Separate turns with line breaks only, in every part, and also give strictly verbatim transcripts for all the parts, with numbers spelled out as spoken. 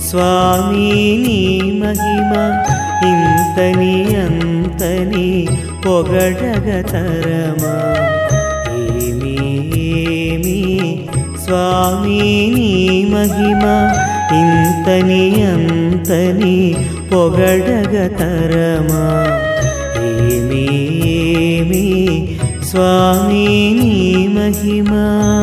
స్వామి నీ మహిమ ఇంతని అంతని పొగడగతరమా ఏమి ఏమి స్వామి నీ మహిమ ఇంతని అంతని పొగడగతరమా ఏమి ఏమి స్వామి నీ మహిమ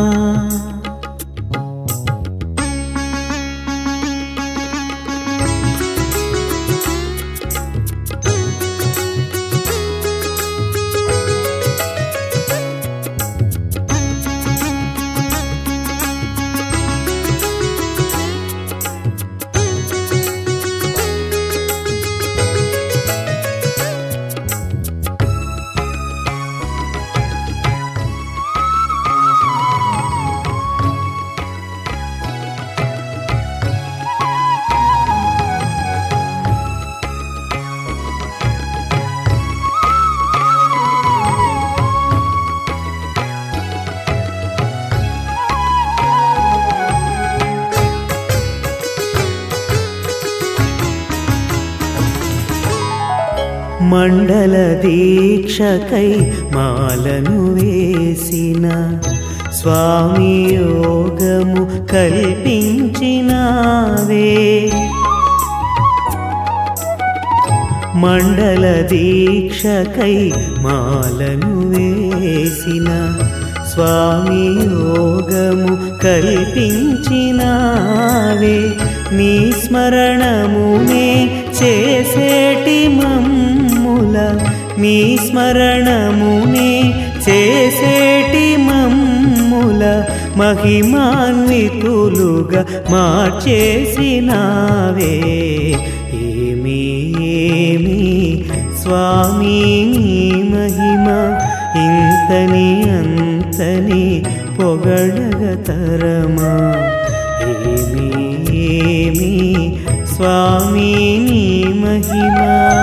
మండల దీక్షకై మాలను వేసిన స్వామి యోగము కల్పించినావే మండల దీక్షకై మాలను వేసిన స్వామి యోగము కల్పించినావే నీ స్మరణమునే చేసేటి మమ్ముల నీ స్మరణమునే చేసేటి మమ్ముల మహిమాన్వితులుగా మార్చేసినావే ఏమి ఏమి స్వామి నీ మహిమ ఇంతని అంతని పొగడగతరమా ఏమి ఏమి స్వామి నీ మహిమ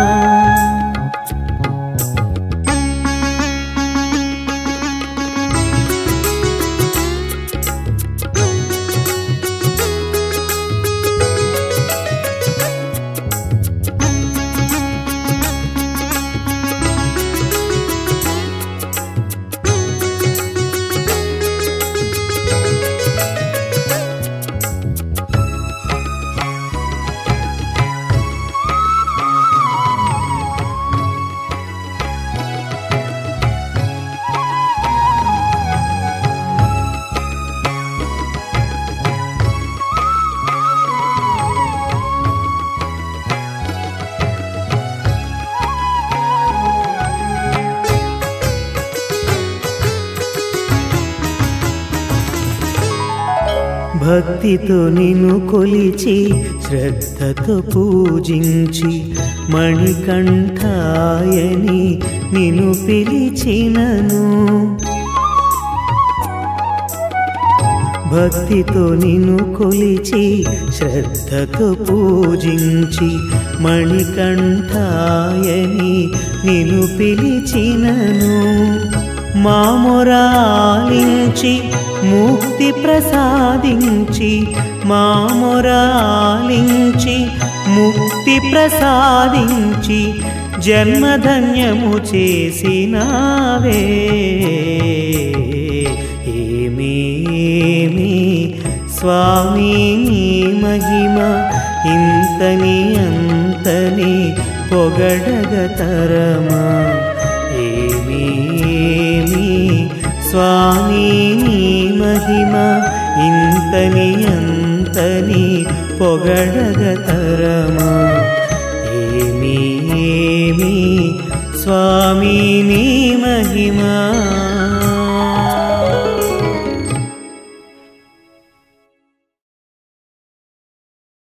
భక్తితో నిన్ను కొలిచి శ్రద్ధతో పూజించి మణికంఠాయని నిన్ను పిలిచినను భక్తితో నిన్ను కొలిచి శ్రద్ధతో పూజించి మణికంఠాయని నిన్ను పిలిచినను మామొరాలించి ముక్తి ప్రసాదించి మామొరాలించి ముక్తి ప్రసాదించి జన్మధన్యము చేసినావే ఏమి ఏమి స్వామి నీ మహిమ ఇంతని అంతని పొగడగతరమా ఏమి ఏమి స్వామి నీ మహిమ ఇంతని అంతని పొగడగతరమా ఏమి ఏమి స్వామి నీ మహిమ